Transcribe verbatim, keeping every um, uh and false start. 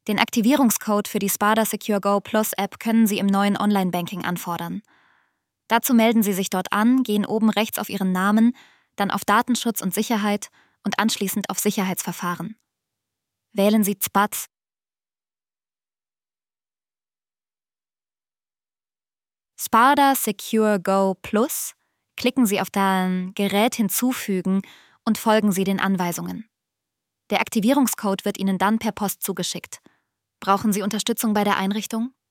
Den Aktivierungscode für die Sparda Secure Go Plus App können Sie im neuen Online-Banking anfordern. Dazu melden Sie sich dort an, gehen oben rechts auf Ihren Namen, dann auf Datenschutz und Sicherheit und anschließend auf Sicherheitsverfahren. Wählen Sie Z B A D. Sparda Secure Go Plus, klicken Sie auf das Gerät hinzufügen und folgen Sie den Anweisungen. Der Aktivierungscode wird Ihnen dann per Post zugeschickt. Brauchen Sie Unterstützung bei der Einrichtung?